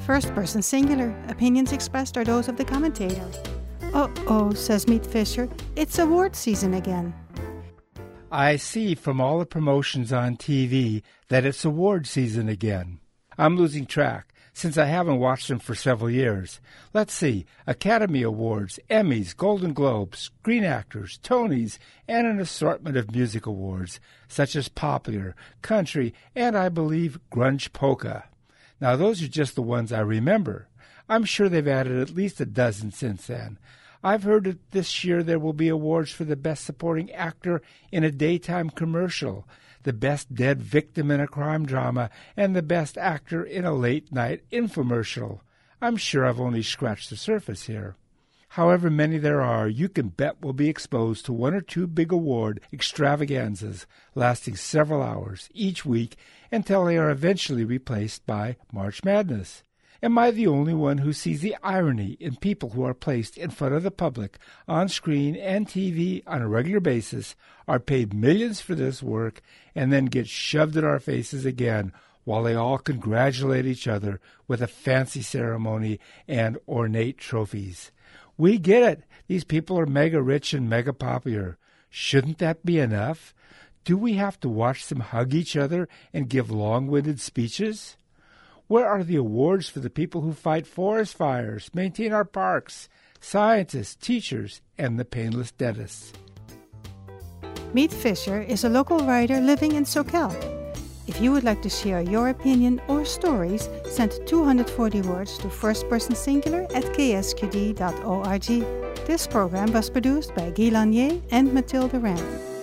First person singular. Opinions expressed are those of the commentator. Uh-oh, says Meat Fisher. It's award season again. I see from all the promotions on TV that it's award season again. I'm losing track, since I haven't watched them for several years. Let's see, Academy Awards, Emmys, Golden Globes, Screen Actors, Tonys, and an assortment of music awards, such as Popular, Country, and I believe Grunge Polka. Now those are just the ones I remember. I'm sure they've added at least a dozen since then. I've heard that this year there will be awards for the Best Supporting Actor in a Daytime Commercial, the Best Dead Victim in a Crime Drama, and the Best Actor in a Late-Night Infomercial. I'm sure I've only scratched the surface here. However many there are, you can bet we'll be exposed to one or two big award extravaganzas lasting several hours each week until they are eventually replaced by March Madness. Am I the only one who sees the irony in people who are placed in front of the public on screen and TV on a regular basis, are paid millions for this work, and then get shoved in our faces again while they all congratulate each other with a fancy ceremony and ornate trophies? We get it. These people are mega rich and mega popular. Shouldn't that be enough? Do we have to watch them hug each other and give long-winded speeches? Where are the awards for the people who fight forest fires, maintain our parks, scientists, teachers, and the painless dentists? Meat Fisher is a local writer living in Soquel. If you would like to share your opinion or stories, send 240 words to firstpersonsingular@ksqd.org. This program was produced by Guy Lanier and Mathilde Rand.